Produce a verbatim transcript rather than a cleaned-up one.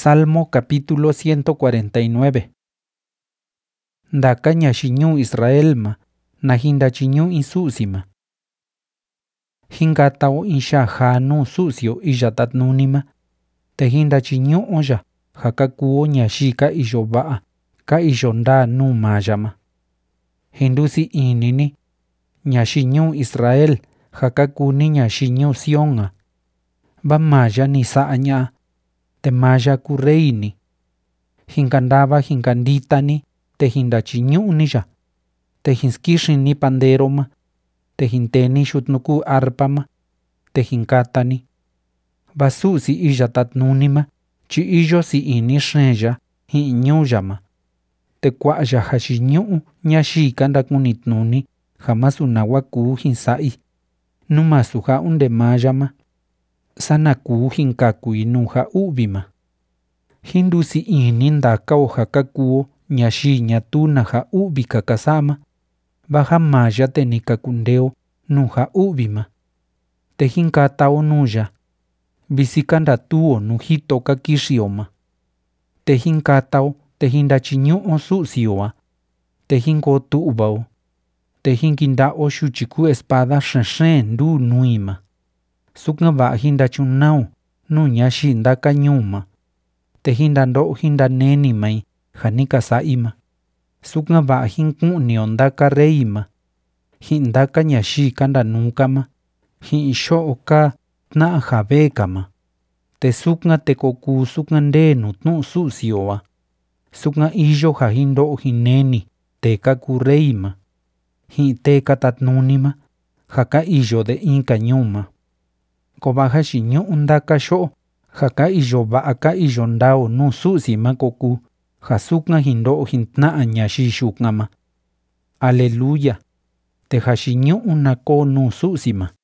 Salmo capítulo ciento cuarenta y nueve. Ndaka ñaxiñu Israelma, najindachiñu insusima. Hingatao insha janu susio iyatatnunima, te hindachiñu oya, hakakuo ñashika iyobaa, ka iyonda nu mayama. Hindusi inini, ñaxiñu Israel, hakakuni ñaxiñu Sionga. Bamaya ni saaña, te maya kureini. Hinkandaba hinkanditani, te hindachiñu niya. Te hinskishini panderoma, te hinteni shutnuku arpama, te hinkatani. Basusi iyatatnunima, chi iyo si ini shneya, hiñuyama. Te kwaya hashiñu ñashika ndakunitnuni, hamasu nawaku hinsai. Numasu ha unde mayama. Sanaku hinkaku inuha ubima. Hindusi ini ndaka o hakakuo ñashi ñatuna ha ubi kakasama. Baja maya te nikakundeo nuha ubima. Te hinkatao nuya. Bisikandatuo nuhito kakishioma. Te hinkatao te hindachiñu o susioa. Te hinkotu ubao. Te hinkindao shuchiku espada shenshen du nuima. Suknaba hindachunao nu ñashi ndaka ñuma. Te hindando hindaneni mai hanika saima. Suknaba hinkunio ndaka reima. Hindaka ñashi kandanukama. Hinshoka tna jabekama. Te sukna te koku suknandenu tnu susioa. Sukna iyo hahindo hineni te kakureima. Hinte katatnunima. Haka iyo de inka ñuma. Kobaja shiñu ndaka sho, haka iyo baaka iyo ndao nu susima koku, hasukna hindo hintna ñashi shukngama. Aleluya. Te hashiñu nako nu susima.